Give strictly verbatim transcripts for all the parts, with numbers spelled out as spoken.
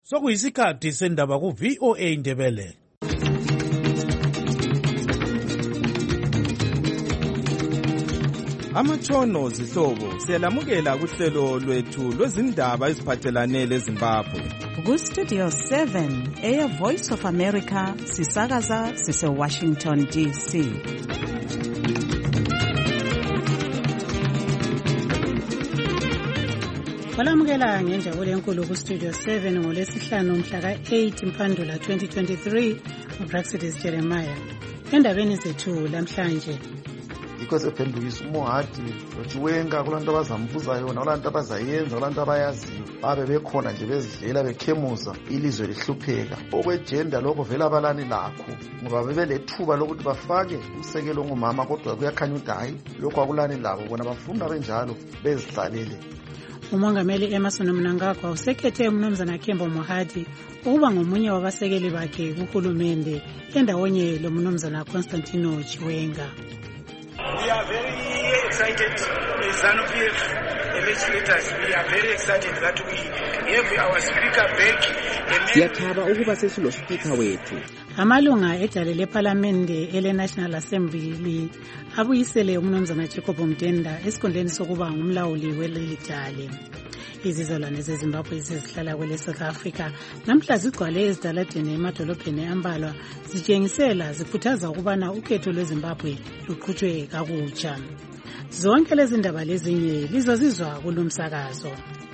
Sokuyisikhathi sendaba ku V O A Indebele. Amatshono zihlobo siyalamukela kuhlelo lwethu lwezindaba eziphathelane leZimbabwe. Ku Studio seven, Air Voice of America, sisakaza sise Washington D C. Kwalamukela ngenjabulo enkulu ku Studio seven ngolesihlanu mhla ka eight Mphandula twenty twenty-three, uBraxidis Jeremiah. Endabeni zethu lamhlanje, yikho sephendukisa uMohadi loChiwenga kulanto abazambuza yona, kulanto abazayenza, kulanto abayaziyo, babe bekhona nje bezidlela bekhemuza ilizwe lihlupheka. Okwejenda lokho vela abalani lakho ngoba bebelethuba lokuthi bafake umsekelo ngumama, kodwa kuyakhanya ukuthi hayi lokho akulani labo, bona bafuna benjalo bezihlalele. uMongameli Emmerson Mnangagwa usekhethe uMnumzana Kembo Mohadi ukuba ngomunye wabasekeli bakhe kuhulumende endawonye lo Mnumzana Constantino Chiwenga. We are very excited as ZANU-P F legislators. We are very excited that we have our speaker back. Siyathaba ukuba sesilo speaker wethu. Amalunga edale leParliamente ele National Assembly abuyisele uMnumzana Jacob Mdenda esikhundleni sokuba ngumlawuli weleli dale. Izizalwane zeZimbabwe ezihlala kwele South Africa namhla zigcwale ezidaladeni emadolobheni ambalwa zitshengisela zikhuthaza ukubana ukhetho lweZimbabwe luqhutshwe kakutsha. Zonke lezi ndaba lezinye lizozizwa kulomsakazo.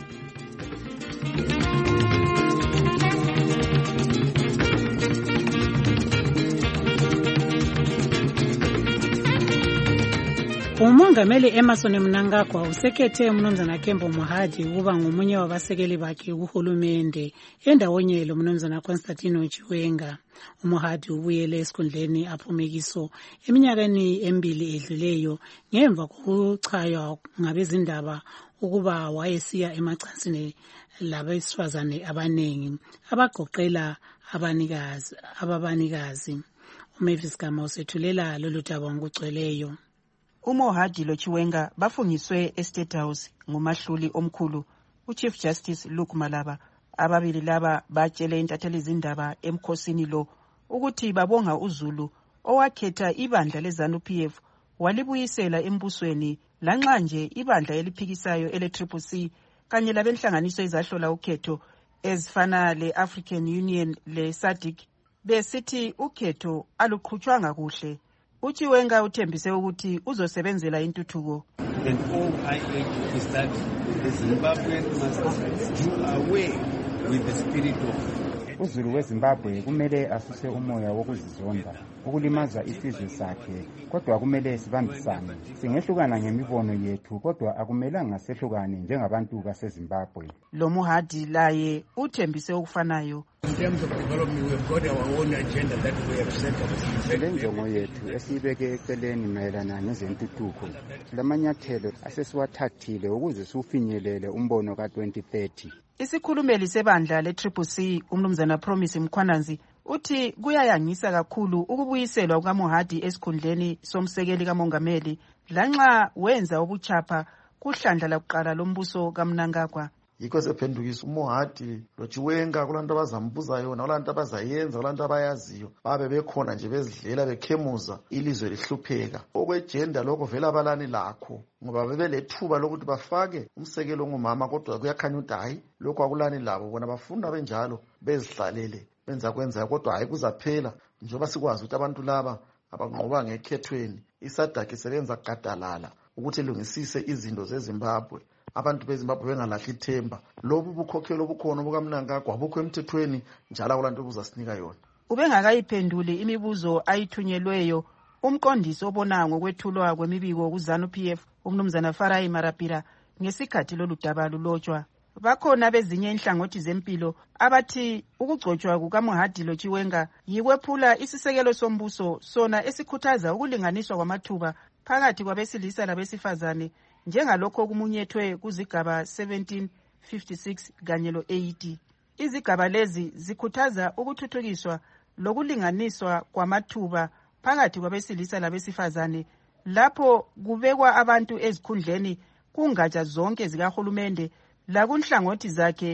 uMongameli Emmerson Mnangagwa usekhethe uMnumzana Kembo Mohadi ukuba ngomunye wabasekeli bakhe kuhulumende endawonye lo Mnumzana Constantino Chiwenga. uMohadi ubuyele esikhundleni aphumekiso eminyakeni embili edluleyo ngemva kokuchaywa ngabezindaba ukuba wayesiya emacansini labesifazane abanengi abagoqela abanikazi ababanikazi. uMavis Gama usethulela lolu daba ngokugcweleyo. uMohadi loChiwenga bafungiswe eState House ngumahluli omkhulu uChief Justice Luke Malaba. Ababili laba batshele intatheli zindaba emkhosini lo ukuthi babonga uZulu owakhetha ibandla leZANU-P F walibuyisela embusweni, lanxa nje ibandla eliphikisayo ele-Triple C kanye labenhlanganiso ezahlola ukhetho ezifana le-African Union le-SADC besithi ukhetho aluqhutshwanga kuhle. uChiwenga uthembise ukuthi uzosebenzela intuthuko. And all I urge is that the Zimbabwean must do away with the spirit of uZulu weZimbabwe kumele asuse umoya wokuzizonda ukulimaza isizwe sakhe, kodwa kumele sibambisane. Singehlukana ngemibono yethu, kodwa akumelanga sehlukane njengabantu baseZimbabwe. Lo Mohadi laye uthembise okufanayo. In terms of development, we have got our own agenda that we have set up. Lenjongo yethu esibeke eceleni mayelana nezentuthuko, lamanyathelo asesiwathathile ukuze sifinyelele umbono ka twenty thirty. Isikhulumeli sebandla le-Triple C uMnumzana Promise Mkhwananzi uthi kuyayangisa kakhulu ukubuyiselwa kukaMohadi esikhundleni somsekeli kamongameli, lanxa wenza ubuchapha kuhlandla lakuqala lombuso kaMnangagwa. Yikho sephendukisa uMohadi loChiwenga kulanto abazambuza yona, kulanto abazayenza, kulanto abayaziyo, babe bekhona nje bezidlela bekhemuza ilizwe lihlupheka. Okwejenda lokho vela abalani lakho ngoba bebelethuba lokuthi bafake umsekelo ngumama, kodwa kuyakhanya ukuthi hayi lokho akulani labo, bona bafuna benjalo bezihlalele benza kwenza, kodwa hayi kuzaphela njengoba sikwazi ukuthi abantu laba abanqoba ngekhethweni iSADC isebenza gadalala ukuthi ilungisise izinto zeZimbabwe. Abantu beZimbabwe bengalahli ithemba. Lobu bukhokhelo obukhona bukaMnangagwa bukho emthethweni njalo akulanto kuzasinika yona. Ubengakayiphenduli imibuzo ayithunyelweyo umqondisi obona ngokwethulwa kwemibiko kuZANU-P F uMnumzana Farai Marapira ngesikhathi lolu daba lulotshwa. Bakhona bezinye inhlangothi zempilo abathi ukugcotshwa kukaMohadi loChiwenga yikwephula isisekelo sombuso sona esikhuthaza ukulinganiswa kwamathuba phakathi kwabesilisa labesifazane njengalokho kumunyethwe kuzigaba seventeen fifty-six kanye lo eighty. Izigaba lezi zikhuthaza ukuthuthukiswa lokulinganiswa kwamathuba phakathi kwabesilisa labesifazane lapho kubekwa abantu ezikhundleni kungatsha zonke zikahulumende lakunhlangothi zakhe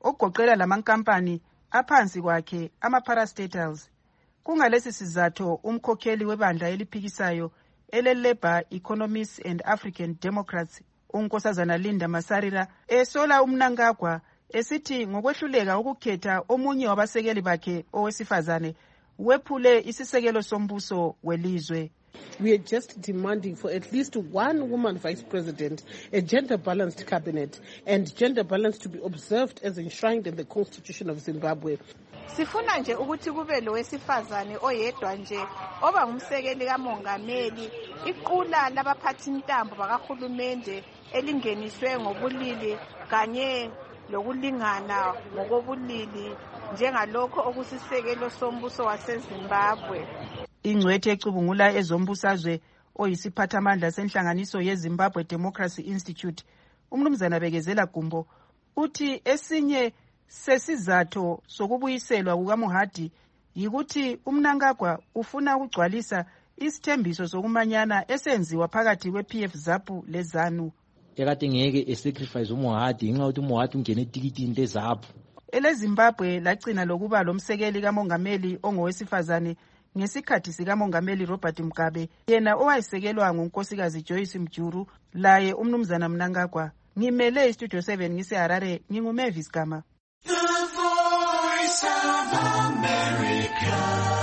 okugoqela lamankampani aphansi kwakhe ama-parastatals. Kungalesi sizatho umkhokheli webandla eliphikisayo ele-Labour Economists and African Democrats uNkosazana Linda Masarira esola uMnangagwa esithi ngokwehluleka ukukhetha omunye wabasekeli bakhe owesifazane wephule isisekelo sombuso welizwe. We are just demanding for at least one woman vice president, a gender-balanced cabinet, and gender balance to be observed as enshrined in the Constitution of Zimbabwe. Sifuna nje ukuthi kube lo wesifazane oyedwa nje oba ngumsekeli kamongameli, iqula labaphathi intambo bakahulumende elingeniswe ngobulili kanye lokulingana ngokobulili njengalokho okusisekelo sombuso waseZimbabwe. Ingcwethe ecubungula ezombusazwe oyisiphathamandla senhlanganiso yeZimbabwe Democracy Institute uMnumzana Bekezela Gumbo uthi esinye sesizatho sokubuyiselwa kukaMohadi yikuthi uMnangagwa ufuna ukugcwalisa isithembiso sokumanyana esenziwa phakathi kwe-P F ZAPU leZANU. Ekade ngeke esacrifice uMohadi ngenxa yokuthi uMohadi ungene etikitini leZAPU. EleZimbabwe lagcina lokuba lomsekeli kamongameli ongowesifazane ngesikhathi sikamongameli Robert Mugabe, yena owayesekelwa ngunkosikazi Joyce Mjuru, laye uMnumzana Mnangagwa. Ngimele iStudio seven ngise-Harare, nginguMavis Gama. The Voice of America,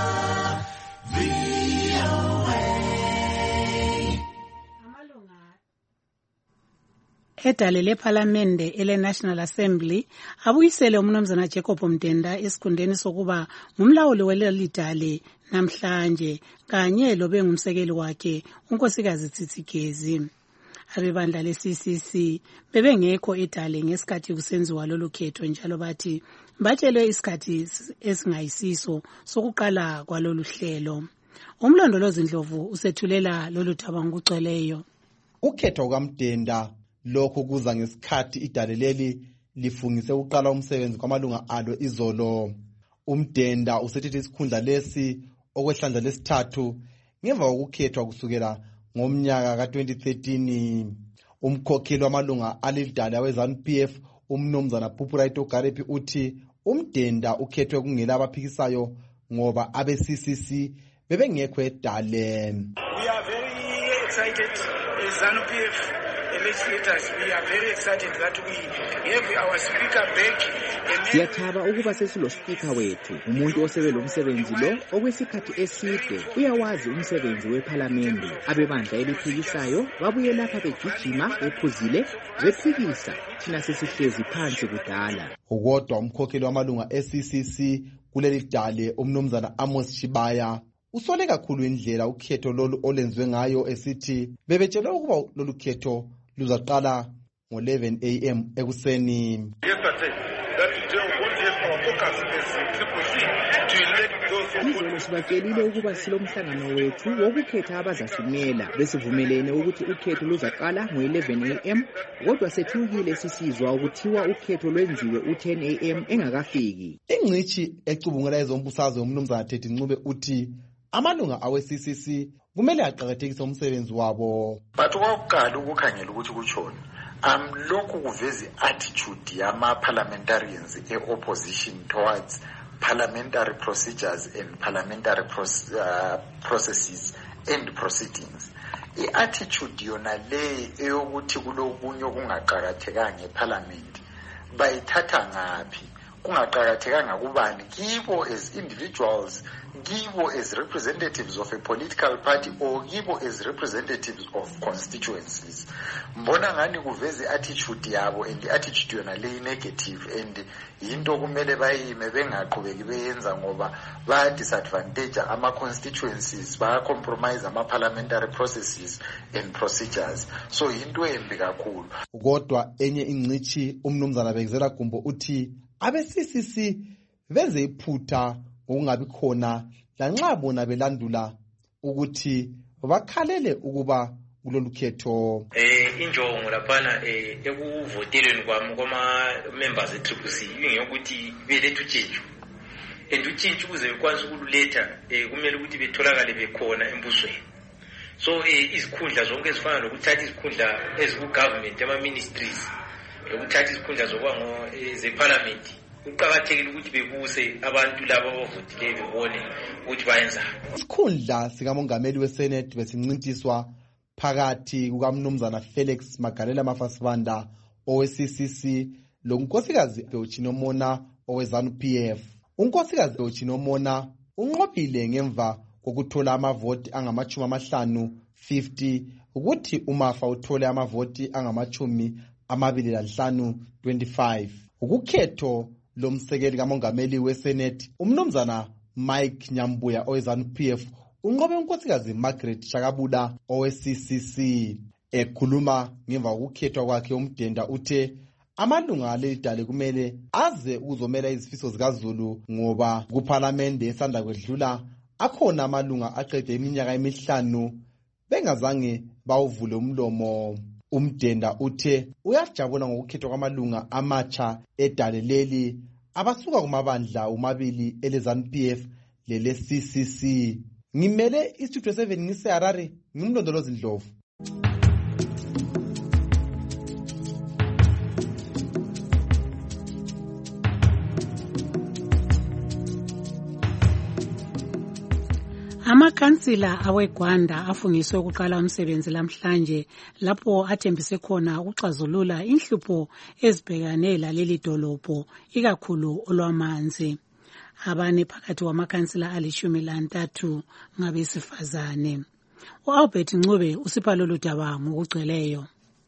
V O A. Edale lePhalamende ele-National Assembly abuyisele uMnumzana Jacob Mdenda esikhundleni sokuba ngumlawuli welelidale namhlanje kanye lobe ngumsekeli wakhe unkosikazi Tsitsigezi. Abebandla le-C C C bebengekho edale ngesikhathi kusenziwa lolu khetho njalo bathi batshelwe isikhathi esingayisiso sokuqala kwalolu hlelo. Umlondolozi Ndlovu usethulela lolu thaba ngokugcweleyo. Ukhetho kukaMdenda lokho kuza ngesikhathi idale leli lifungise ukuqala umsebenzi kwamalunga alo izolo. uMdenda usethethe isikhundla lesi okwehlandla lesithathu ngemva kokukhethwa kusukela ngomnyaka ka twenty thirteen. Umkhokheli wamalunga alidale aweZANU P F uMnumzana Pupuraito Garepi uthi uMdenda ukhethwe kungela abaphikisayo ngoba abe-C C C bebengekho edale. We are very excited as ZANU P F legislators. We are very excited that we have our speaker back. Siyathaba ukuba sesilo speaker wethu, umuntu osebenzela umsebenzi lo okwesikhathi eside, uyawazi umsebenzi wePhalamende. Abebandla eliphikisayo babuye lapha begijima bephuzile bephikisa thina sesihlezi phansi kudala. Ukodwa umkhokheli wamalunga e-C C C kuleli dale uMnumzana Amos Chibaya usole kakhulu indlela ukhetho lolu olenziwe ngayo esithi bebetshelwe ukuba lolu khetho luzaqala ngo eleven A M ekuseni. Izolo sibatshelile ukuba silomhlangano wethu wokukhetha abazasimela besivumelene ukuthi ukhetho luzaqala ngo eleven A M kodwa sethukile sisizwa ukuthiwa ukhetho lwenziwe u ten A M engakafiki. Ingcithi ecubungela ezombusazwe uMnumzana Thethi Ncube uthi amalunga awe-C C C kumele aqakathekise umsebenzi wabo. But wakuqala ukukhangela ukuthi kuchona amlokhu kuveza attitude yama-parliamentarians e-opposition towards parliamentary procedures and parliamentary proce uh, processes and proceedings. I-attitude yona le eyokuthi kulokunye okungaqakathekanga eParliament bayithatha ngaphi, kungaqakathekanga kubani, kibo as individuals, kibo as representatives of a political party, or kibo as representatives of constituencies. Mbona ngani kuveze attitude yabo, and attitude yona le negative, and yinto kumele bayime bengaqhubeki beyenza ngoba baya disadvantage ama constituencies, baya compromise ama parliamentary processes and procedures. So yinto embi kakhulu. Kodwa enye ingcithi uMnumzana Bekezela Gumbo uthi abe-C C C benze iphutha ngokungabi khona lanxa bona belandula ukuthi bakhalele ukuba kulolu khetho. Eh injongo laphana eh ekuvoteleni kwami kwama members e-Triple C ingeyokuthi belethe utshintsho. And utshintsho ukuze bekwazi ukululetha eh kumele ukuthi betholakale bekhona embusweni. So eh izikhundla zonke ezifana nokuthatha izikhundla eziku government ama ministries ukuthatha isikhundla zokuba ngezephalamenti kuqakathekile ukuthi bebuse abantu labo abavotileyo bebone ukuthi bayenzani. Isikhundla sikamongameli weSenate besincintiswa phakathi kukamnumzana Felix Magalela Mafasibanda owe-C C C lonkosikazi Beochinomona owe-ZANU-P F. Unkosikazi Beochinomona unqobile ngemva kokuthola amavoti angamachumi amahlanu fifty ukuthi uMafa uthole amavoti angamachumi amabili lanhlanu twenty-five. Ukukhetho lomsekeli kamongameli weSenate umnumzana Mike Nyambuya owe-ZANU-P F unqobe unkosikazi Margaret Shakabula owe-C C C. Ekhuluma ngemva kokukhethwa kwakhe uMdenda uthe amalunga alelidale kumele aze ukuzomela izifiso zikaZulu ngoba kuPhalamende esanda kwedlula akhona amalunga aqede iminyaka emihlanu bengazange bawuvule umlomo. Umdenda uthe uyajabula ngokukhethwa kwamalunga amatsha edale leli abasuka kumabandla umabili eleZANU-P F lele-C C C. Ngimele iStudio seven ngise-Harare ngimlondolozi Ndlovu. Amakhansila aweGwanda afungiswe ukuqala umsebenzi lamhlanje lapho athembise khona ukuxazulula inhlupho ezibhekane laleli dolobho ikakhulu olwamanzi. Abane phakathi kwamakhansila alishumi lantathu ngabesifazane. U-Albert Ncube usipha lolu daba ngokugcweleyo.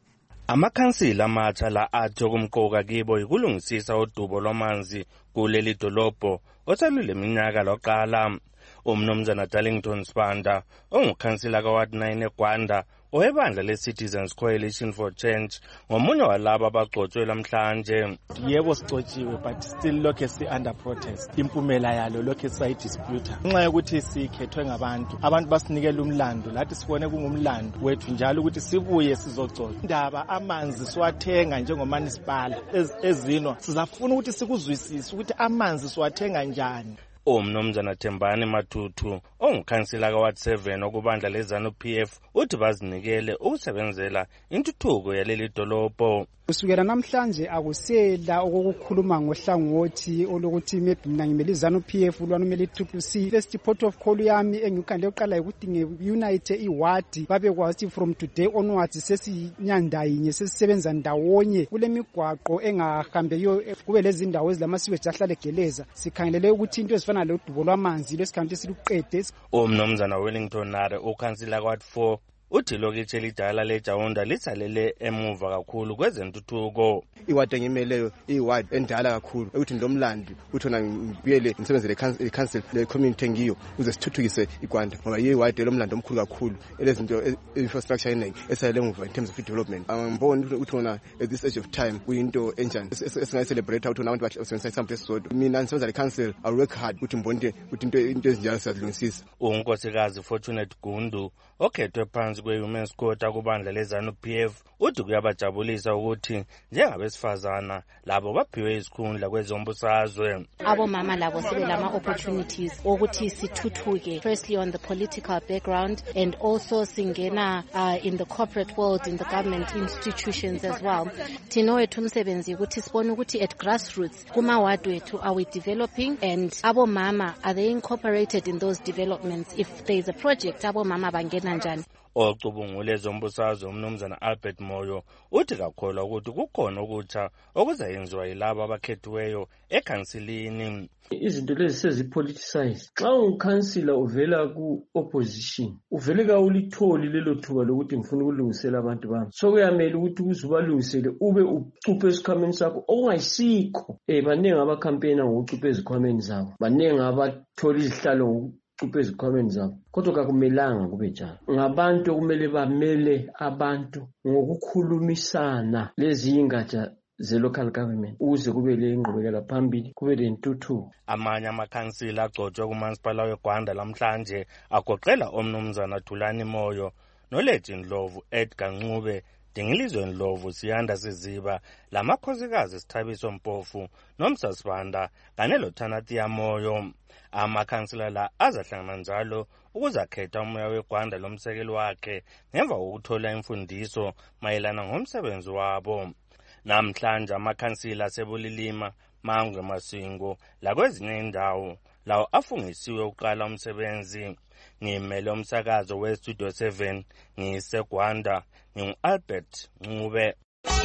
Amakhansila amatsha la athi okumqoka kibo yikulungisisa udubo lwamanzi kuleli dolobho osalule minyaka loqala. Umnumzana Darlington Spanda ongukhansila kaWard nine eGwanda owebandla le-Citizens Coalition for Change ngomunye walabo abagcotshwe lamhlanje. Yebo sigcotshiwe but still lokhe si under protest. Impumela yalo lokhe sayidisputa. Nxa yokuthi sikhethwe ngabantu, abantu basinikela umlando, lathi sibone kungumlando wethu njalo ukuthi sibuye sizogcotsha. Indaba amanzi siwathenga njengomanisipala ezinwa. Sizafuna ukuthi sikuzwisise ukuthi amanzi siwathenga njani. Umnumzana Thembani Matutu ongukhansila kaWard seven okubandla leZANU-P F uthi bazinikele ukusebenzela intuthuko yaleli dolobho. Kusukela namhlanje akusela okukhuluma ngohlangothi olokuthi maybe mina ngimele iZANU-P F lwanumele i-C C C. First port of call yami engikhandle uqala ukuthi nge-unite iward babe kwathi from today onwards sesinyanda yinye sesisebenza ndawonye kule migwaqo engahambeyo kube lezi ndawo ezilama-sewage ahlale geleza sikhangelele ukuthi into ezifana lodubo lwamanzi lesikhathi siluqede. Umnumzana Wellington Nare ukhansila kaWard four uthi lokitshe lidala leJaunda lisalele emuva kakhulu kwezentuthuko. Iward engimeleyo iward endala kakhulu ukuthi ndomlandi uthona ngibuyele ngisebenzele i-council le-community engiyo uze sithuthukise iGwanda ngoba iward elomlando omkhulu kakhulu elezinto infrastructure eningi esalele emuva in terms of development. Angiboni ukuthi wona at this age of time kuyinto enjani esingayicelebrate ukuthi abantu basebenzisa isamba esisodwa. Mina ngisebenza le-council I work hard ukuthi ngibone ukuthi into ezinjalo siyazilungisisa. Unkosikazi Fortunate Gundu okhethwe phansi kwe-Women's Court akubandla leZANU-P F uthi kuyabajabulisa ukuthi njengabesifazana labo baphiwe izikhundla kwezombusazwe. Abomama labo sebelama opportunities ukuthi sithuthuke, firstly on the political background and also singena uh, in the corporate world, in the government institutions as well. Thina wethu umsebenzi ukuthi sibone ukuthi at grassroots kuma ward wethu are we developing and abomama are they incorporated in those developments. If there is a project abomama bangena njani. Ocubungule zombusazwe umnumzana Albert Moyo uthi kakholwa ukuthi kukhona ukutsha okuzayenziwa yilabo abakhethiweyo ekhansilini. Izinto lezi sezipoliticize. Xa ungukhansila uvela ku-opposition uvele kawulitholi lelo thuba lokuthi ngifuna ukulungisela abantu bami, so kuyamele ukuthi ukuze ubalungisele ube ucuphe esikhwameni sakho okungayisikho. Eh baningi abakhampeyina ngokucupha ezikhwameni zabo, baningi abathola izihlalo cuphe ezikhwameni zabo, kodwa kakumelanga kube njalo. Ngabantu okumele bamele abantu ngokukhulumisana lezi ingatsha ze-local government ukuze kube le ingqubekela phambili, kube le ntuthuko. Amanye amakhansila agcotshwe kumasipala weGwanda lamhlanje agoqela omnumzana Thulani Moyo noLegend Ndlovu, Edgar Ncube, Dingilizwe Ndlovu, Siyanda Siziba, lamakhosikazi Sithabiso Mpofu noMsasibanda kanye loThanatia Moyo. Amakhansila la azahlangana njalo ukuzakhetha umoya weGwanda lomsekeli wakhe ngemva kokuthola imfundiso mayelana ngomsebenzi wabo. Namhlanje amakhansila asebulilima, Mangwe, Masingo lakwezinye indawo lawo afungisiwe uqala umsebenzi. Ngimele umsakazo we-Studio seven ngiseGwanda, ngingu-Albert Ncube.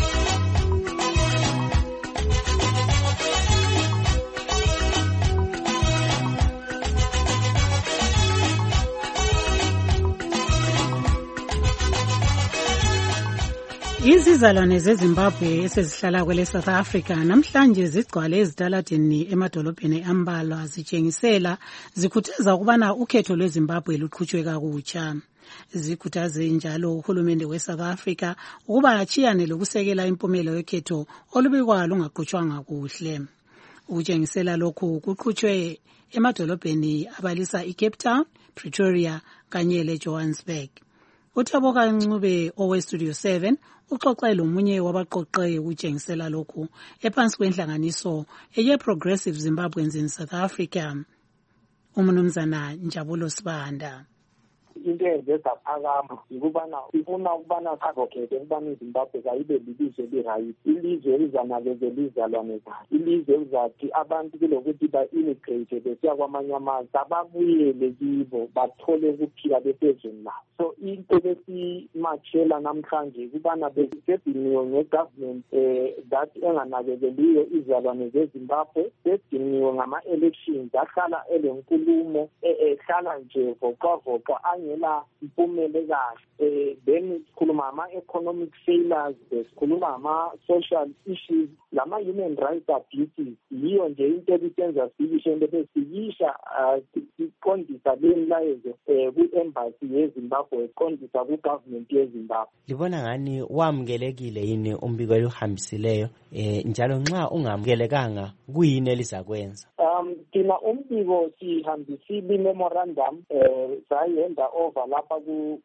Izizalwane zeZimbabwe esezihlala kwele South Africa namhlanje zigcwale ezitaladini emadolobheni ambalwa zitshengisela zikhuthaza ukubana ukhetho lweZimbabwe luqhutshwe kakutsha. Zikhuthaze njalo uhulumende weSouth Africa ukuba achiyane lokusekela impumelo yokhetho olubikwa lungaqhutshwanga kuhle. Ukutshengisela lokhu kuqhutshwe emadolobheni abalisa iCape Town, Pretoria kanye leJohannesburg. Uthaboka Ncube owe-Studio seven uxoxele omunye wabaqoqe ukutshengisela lokhu ephansi kwenhlanganiso eye-Progressive Zimbabweans in South Africa, uMnumzana Njabulo Sibanda. Into eyenza phakama ukubana sifuna ukubana advocate ukubana iZimbabwe kayibe lilizwe li-right, ilizwe elizanakekela izalwane zayo, ilizwe elizathi abantu kulokuthi ba-immigrate besiya kwamanye amazwe ababuyele kibo bathole ukuphila besezweni labo. So into besimatshela namhlanje ukubana besediniwe nge-government um that enganakekeliyo izalwane zeZimbabwe, sediniwe ngama-elections ahlala elenkulumo ehlala nje voqavoqa angela impumele kahle. Eh then sikhuluma ama-economic failures, sikhuluma ama-social issues, lama-human rights abuses. Yiyo nje into ebisenza sibishe into besikisha siqondisa le mlayezo um kwi-embassy yeZimbabwe, siqondisa ku-government yeZimbabwe. Libona ngani wamukelekile yini umbiko eluhambisileyo eh njalo nxa ungamukelekanga kuyini elizakwenza? Um thina umbiko sihambisile i-memorandum eh sayenza over lapha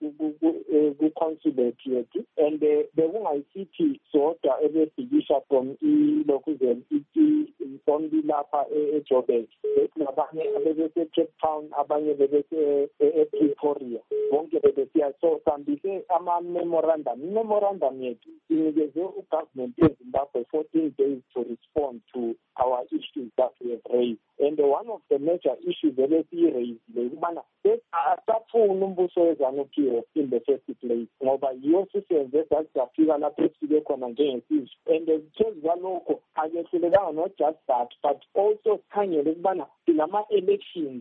ku-consulate yethu, and bekungayisithi sodwa ebebhikisha from ilokuzeni from lapha eJoburg, nabanye bebese-Cape Town, abanye bebese-Pretoria, bonke bebesiya. So sihambise ama-memorandum. I-memorandum yethu inikeze u-government yeZimbabwe fourteen days to respond to our issues that we have raised. And one of the major issues that we raised ukubana asafuna umbuso weZANU-P F in the first place, ngoba yiyo sisenze sasifika lapho esifike khona njengesizwe. And phezu kwalokho akehlulekanga not just that, but also sikhangele ukubana sinama-elections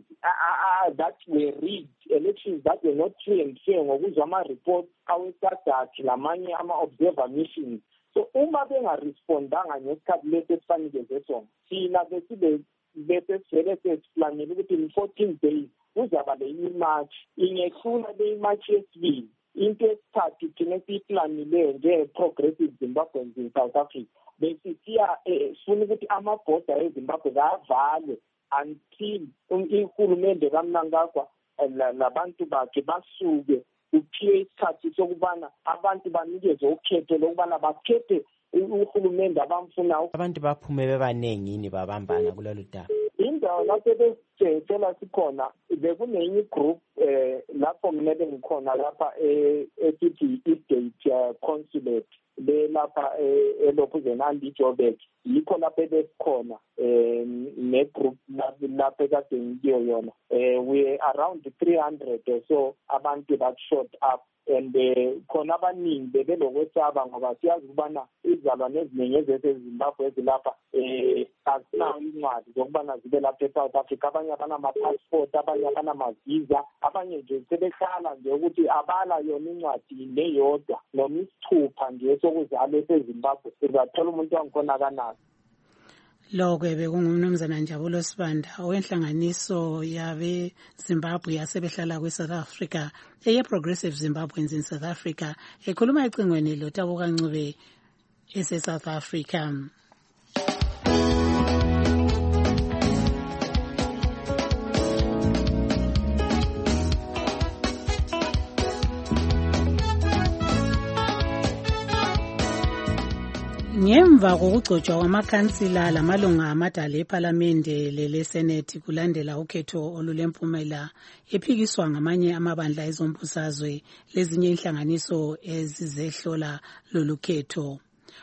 that were rigged, elections that were not free and fair ngokuzwa ama-reports aweSADC lamanye ama-observer missions. So uma bengarespondanga ngesikhathi lesi esifanikeze sona, thina besibe bese sivele sesiplanele ukuthi in fourteen days kuzaba le imarch, ingehlula le imarch yesibili. Into esithathu thina esiyiplanile nje-Progressive Zimbabweans in South Africa, besisiya sifuna ukuthi amabhoda eZimbabwe avalwe until uhulumende kaMnangagwa labantu bakhe basuke, kuphiwe isikhathi sokubana abantu banikezwe ukhetho lokubana bakhethe uhulumende abamfunayo. Abantu baphume bebaningi yini babambana kulolu daba? Indawo lapho besitshela sikhona bekunenye igroup um lapho mina bengikhona lapha esithi i-State Consulate le lapha elokhuzeni andiJoburg, yikho lapho besikhona um ne-group lapho ekade ngiyo yona. Um we around three hundred or so abantu that showed up, and khona abaningi bebelokwesaba ngoba siyazi ukubana izalwane eziningi ezezimbabwe ezilapha um azinayo incwadi zokubana zibe lapha eSouth Africa. Abanye abanama-passport, abanye abanamavisa, abanye nje sebehlala nje ukuthi abala yona incwadi neyodwa noma isithupha nje sokuzalwa esezimbabwe, sizathola umuntu wangikhona kanazo. Lokho bekungumnumzana Njabulo Sibanda owenhlanganiso yabe Zimbabwe yasebehlala kweSouth Africa eye-Progressive Zimbabweans in South Africa, ekhuluma ecingweni loTaboka Ncube ese-South Africa. Ngemva kokugcotshwa kwamakhansila lamalunga amadala ePhalamende leleSenethi kulandela ukhetho olulempumela ephikiswa ngamanye amabandla ezombusazwe lezinye inhlanganiso ezizehlola lolu khetho,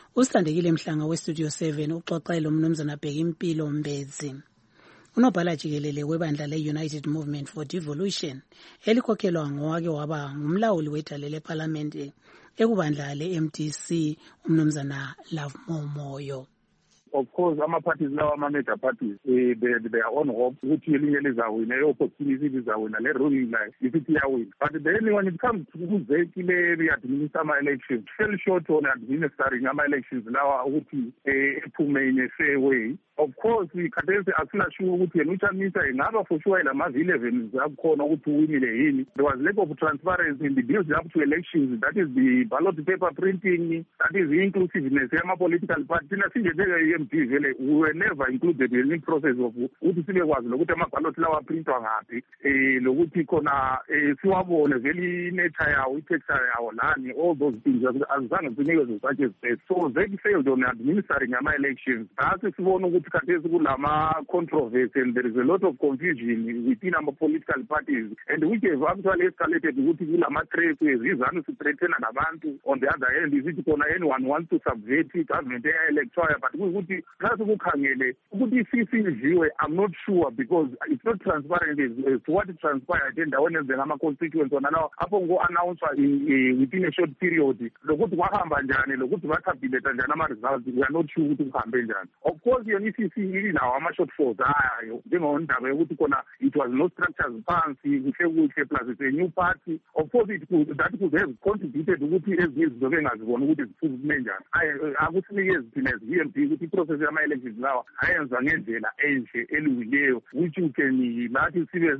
Usithandekile Mhlanga weStudio seven uxoxele umnumzana Bhekimpilo Mbezi. Unobhala jikelele webandla le-United Movement for Devolution elikhokhelwa ngowake waba ngumlawuli wedale leParliament ekubandla le-M D C umnumzana Love Momoyo. Of course, ama-parties lawa ama-major parties, eh, they, they are on hope ukuthi elinye lizawina, i-opportunity lizawina, le-ruling la isithi iyawina. But then when it comes to kuzeki le-administer ama-elections, fell short on administering ama-elections lawa ukuthi ephume in a fair way. Of course, ikhathesi asilashuwa ukuthi yena uChamisa ingaba for sure lama-V eleven zakhona ukuthi uwinile yini. There was lack of transparency in the build up to elections. That is the ballot paper printing, that is the inclusiveness yama-political party. Thina sinje njenge-E M D vele we were never included in the process of ukuthi sibekwazi lokuthi ama-ballot lawa printwa ngaphi, eh lokuthi khona siwabone vele i-nature yawo, i-texture yawo lani, all those things azange sinikezwe such as that. So they failed on administering ama-elections. Base sibona ukuthi khathesi kulama controversy and there is a lot of confusion within our political parties, and which have actually escalated ukuthi kulama threats izizanu sithreatena nabantu. On the other hand, isithi khona anyone wants to subvert government electoral, but ukuthi nxa kukhangele ukuthi sisiziwe, I'm not sure because it's not transparent as to what transpired endaweni ezengama constituents ona lawo apho ngo announce within a short period lokuthi kwahamba njani, lokuthi batabulate njani ama results. We are not sure ukuthi kuhambe njani. Of course yona I C C ilinawo ama-shortfalls ayo njengendaba yokuthi khona it was no structures phansi kuhle kuhle plus it's a new party. Of course it could, that could have contributed ukuthi ezinye izinto bengazibona ukuthi ziphume njani. Akusinikezi thina as E M D ukuthi i-process yama-elections lawa ayenza ngendlela enhle elungileyo which you can lathi sibe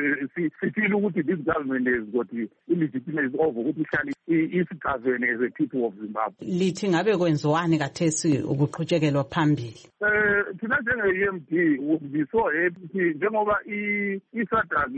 sifile ukuthi this government has got illegitimacy over ukuthi ihlale isigovern as a people of Zimbabwe. Lithi ngabe kwenziwani kathesi ukuqhutshekelwa phambili? Eh thina njenge-E M D would be so happy njengoba i-SADC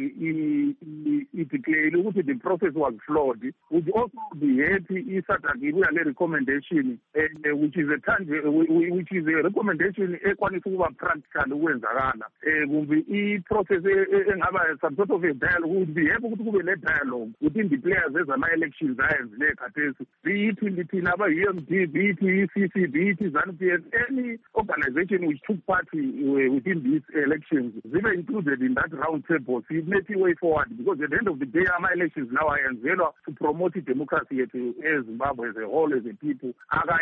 i-declare ukuthi the process was flawed. Would also be happy i-SADC ibuya le recommendation which is a which is a recommendation ekwanisa ukuba practical ukwenzakala. Eh kumbe i-process engaba some sort of a dialogue. Would be happy ukuthi kube le dialogue within the players ezama-elections ayenzileyo khathesi. Be it thina aba-E M D, be it I C C, be it ZANU-P F, any organization which took part within these elections, they were included in that round table. So it made a way forward because at the end of the day, our elections now are to promote democracy as Zimbabwe as a whole, as a people.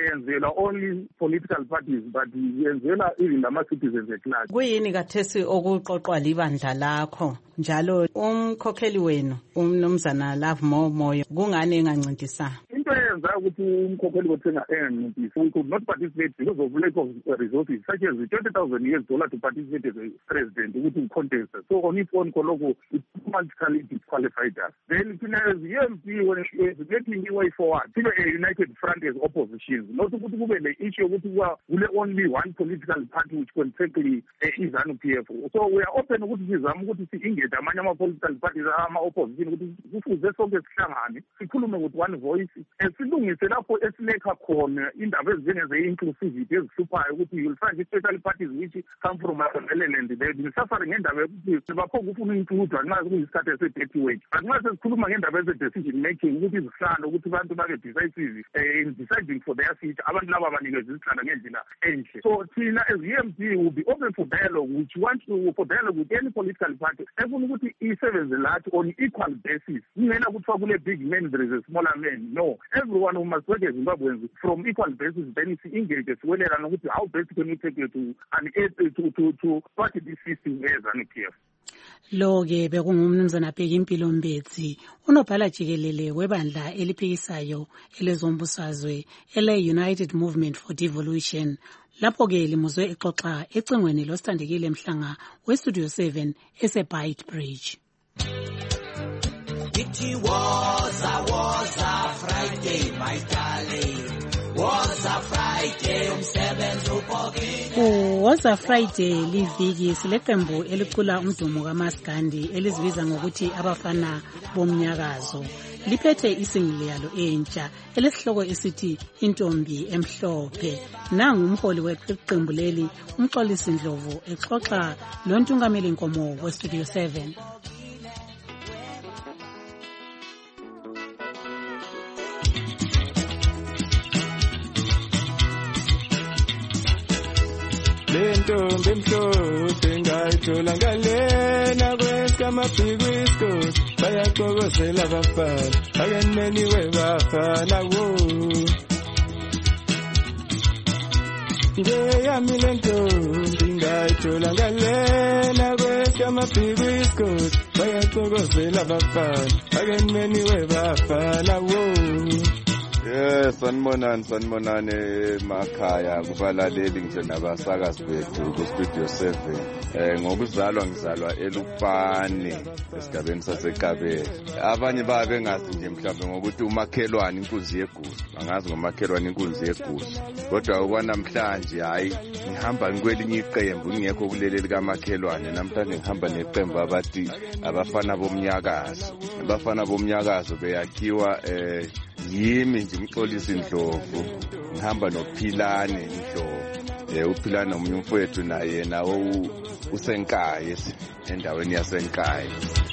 Only political parties, but even the citizens at large. Kuyini kathesi okuqoqwa libandla lakho njalo umkhokheli wenu umnumzana Love Momoyo kungani engancintisana? Into eyenza ukuthi umkhokheli wethu engancintisana, we could not participate because of lack of resources such as twenty thousand U S dollars to participate as a president ukuthi contest. So on its own koloko it automatically disqualified us. Then as E M D when it is making the way forward, still a united front as opposition. Not ukuthi kube le issue ukuthi kule only one political party which consequently is ZANU-P F. So we are open ukuthi sizama ukuthi si-engage amanye ama-political parties ama-opposition ukuthi kufuze sonke sihlangane sikhulume with one voice silungise lapho esilekha khona indaba ezinjengeze-inclusivity ezihluphayo ukuthi you'll find especially parties which come from and they've been suffering ngendaba yokuthi bapho kufuna includwa nxa kuyisikhathi ese-dirty work. But nxa sesikhuluma ngendaba eze-decision making ukuthi izihlalo ukuthi abantu babe decisive in deciding for their seat, abantu laba banikezwe izihlalo ngendlela enhle. So thina as E M D will be open for dialogue which want to for dialogue with any political party efuna ukuthi isebenze lathi on equal basis. Ingena kuthiwa kule big man there is a smaller man. No, everyone who must work as Zimbabweans from equal basis then si-engage siwelelana ukuthi how best can we take it to an to to to party this system as ZANU-P F. Lo ke bekungumnumzana Bhekimpilo Mbezi unobhala jikelele webandla eliphikisayo elezombusazwe ele-United Movement for Devolution. Lapho ke limuzwe exoxa ecingweni losithandekile Mhlanga weStudio seven ese-Byte Bridge. It was a was a Friday, my darling. Was a Friday umsebenzi upokile. Was a Friday liviki sileqembu elicula umdumo kaMaskandi elizibiza ngokuthi abafana bomnyakazo. Liphethe isingili yalo entsha elesihloko esithi intombi emhlophe. Nangu umholi weqembu leli umxolisi Ndlovu exoxa lontungameli Nkomo weStudio seven. lentombi emhlophe ngayithola ngalena kwesikamaphikwiskos bayaxokozela abafana akenimeniwe bafana wo ngeyami lentombi ngayithola ngalena kwesikamaphikwiskos bayaxokozela abafana akenimeniwe bafana wo. Eh sanibonani sanibonani emakhaya kubalaleli nje nabasakazi bethu ku Studio seven. Eh ngokuzalwa ngizalwa eLupane esigabeni saseKabela. Abanye babe bengazi nje mhlawumbe ngokuthi umakhelwane inkunzi yegusu. Bangazi ngomakhelwane inkunzi yegusu. Kodwa okwanamhlanje hayi ngihamba ngikwelinye iqembu ngiyekho kuleli likamakhelwane. Namhlanje ngihamba neqembu abathi abafana bomnyakazo. Abafana bomnyakazo beyakhiwa eh yimi nje umxolisi Ndlovu ngihamba noPhilane Ndlovu eh uPhilane omunye umfowethu naye nawo usenkaye endaweni yasenkaye.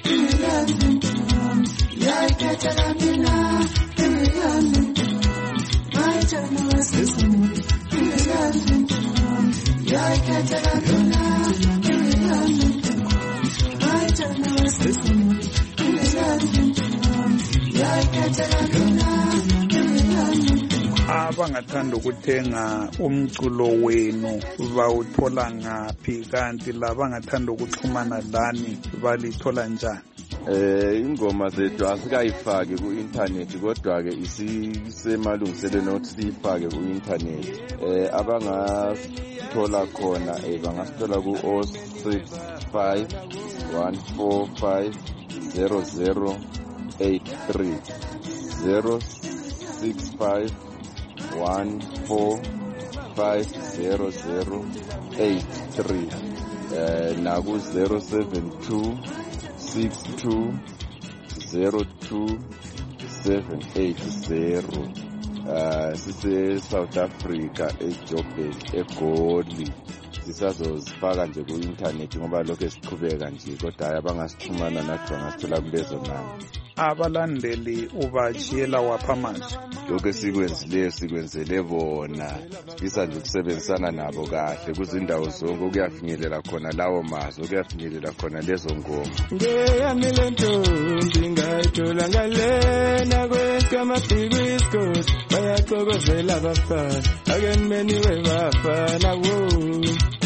Abangathanda ukuthenga umculo wenu bawuthola ngaphi kanti labangathanda ukuxhumana lani balithola njani? Eh ingoma zethu asikayifaki ku internet kodwa ke isisemalungiselelo nokuthi siyifake ku internet. Eh abangathola khona eh bangasithola ku zero six five one four five zero zero eight three zero six five one four five zero zero eight three uh, naku zero seven two six two zero two seven eight zero. uh, sise South Africa eJoburg eGoli sisazozifaka nje ku internet ngoba lokho esiqhubeka nje kodwa hayi abangasixhumana nathi bangasithola kulezo namba. Abalandeli ubajiyela waphamanje lokho sikwenzile sikwenzele bona sifisa nje ukusebenzisana nabo kahle kuzindawo zonke kuyafinyelela khona lawo mazwi kuyafinyelela khona lezo ngoma. ngeyami lentombi ngayithola ngalena kwesikamaphikwiskos bayaxokozela abafana akenimeniwe bafana wo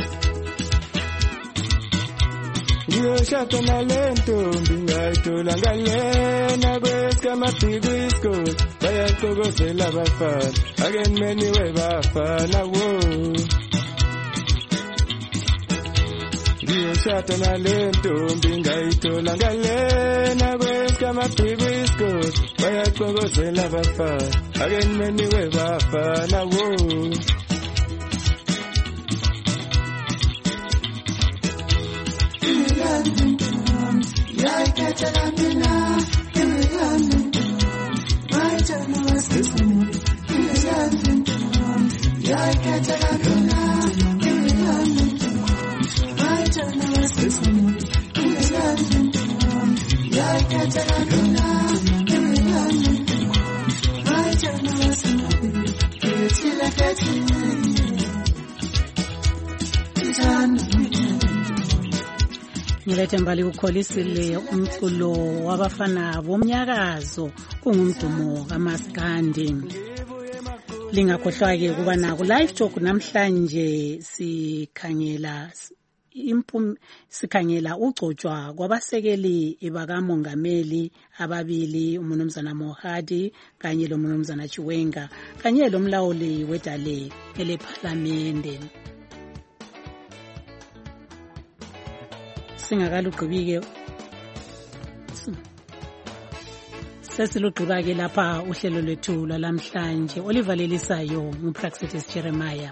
ngiyoshada nalentombi ngayithola ngalena kwesikamaphikwiskos bayaxokozela abafana akenimeniwe bafana wo ngiyoshada nalentombi ngayithola ngalena kwesikamaphikwiskos bayaxokozela abafana akenimeniwe bafana wo Ngilethemba likukholisile umculo wabafana bomnyakazo kungumdumo kaMaskandi. Lingakhohlwa ke kuba naku live talk namhlanje sikhangela impum sikhangela ugcotshwa kwabasekeli bakamongameli ababili uMnumzana Mohadi kanye loMnumzana Chiwenga kanye lomlawuli wedale eleParliament. Singakalugqibike sesilugqiba ke lapha uhlelo lwethu lamhlanje olivalelisayo nguPraxitis Jeremiah.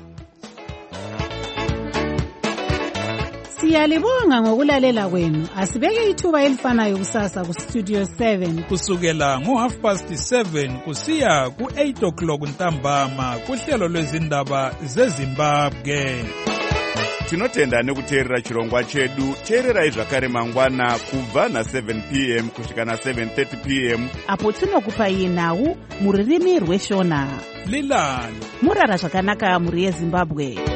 Siyalibonga ngokulalela kwenu. Asibeke ithuba elifanayo kusasa ku Studio seven kusukela ngo half past seven kusiya ku eight o'clock ntambama kuhlelo lwezindaba zeZimbabwe. Tinotenda nekuteerera chirongwa chedu. Teererai zvakare mangwana kubva na seven p m kusvika na seven thirty p m apo tinokupai nhau muririmi rweshona. Lilani murara zvakanaka muri yeZimbabwe.